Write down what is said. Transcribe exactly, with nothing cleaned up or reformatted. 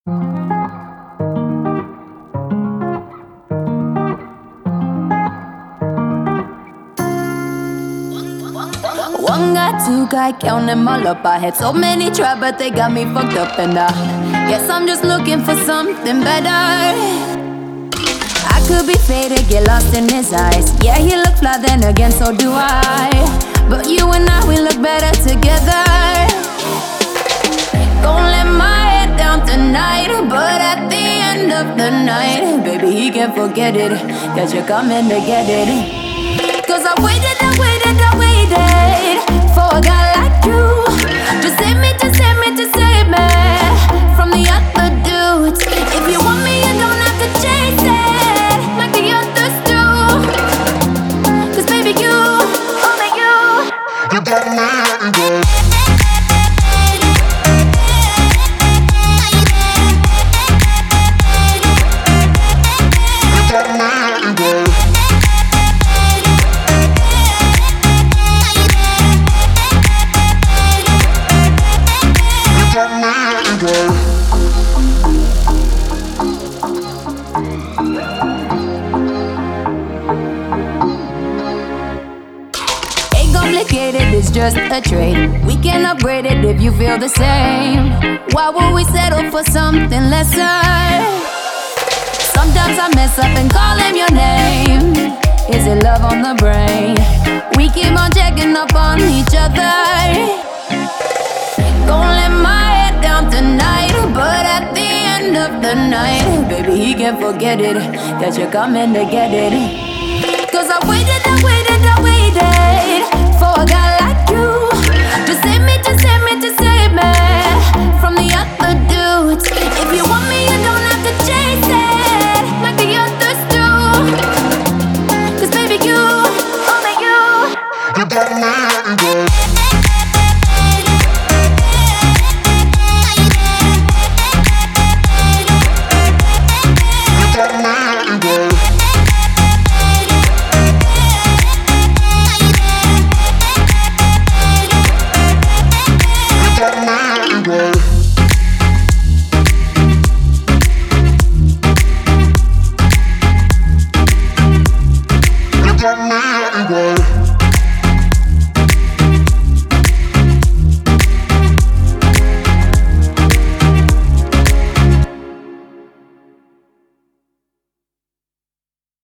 One guy, two guy, count them all up. I had so many try, but they got me fucked up. And I guess I'm just looking for something better. I could be faded, get lost in his eyes. Yeah, he look fly, then again, so do I. But you and I, we look better together. Gon' let my head down tonight, but at the end of the night, baby, he can't forget it, that you're coming to get it. Cause I waited, I waited, I waited for a guy like you to save me, to save me, to save me from the other dudes. If you want me, you don't have to chase it like the others do. Cause baby, you, only you, you got me, girl. Complicated, it's just a trade. We can upgrade it if you feel the same. Why would we settle for something lesser? Sometimes I mess up and call him your name. Is it love on the brain? We keep on checking up on each other. Gon' let my head down tonight, but at the end of the night, baby, he can't forget it, that you're coming to get it. Cause I waited, I waited, I waited for a guy like you to save me, to save me, to save me from the other dudes. If you want me, you don't have to chase it like the others do. Cause baby, you, only you, you got me, girl. You got me, girl.